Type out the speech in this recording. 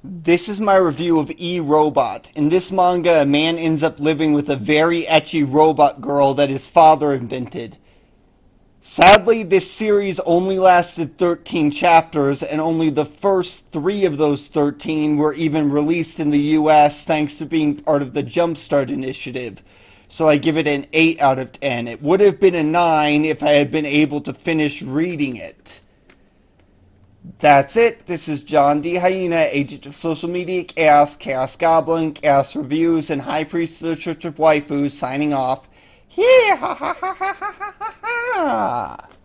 This is my review of E-Robot. In this manga, a man ends up living with a very ecchi robot girl that his father invented. Sadly, this series only lasted 13 chapters, and only the first 3 of those 13 were even released in the US thanks to being part of the Jumpstart initiative. So I give it an 8 out of 10. It would have been a 9 if I had been able to finish reading it. That's it. This is John D. Hyena, agent of social media chaos, Chaos Goblin, Chaos Reviews, and High Priest of the Church of Waifus, signing off. Yeah, ha ha ha ha ha ha ha.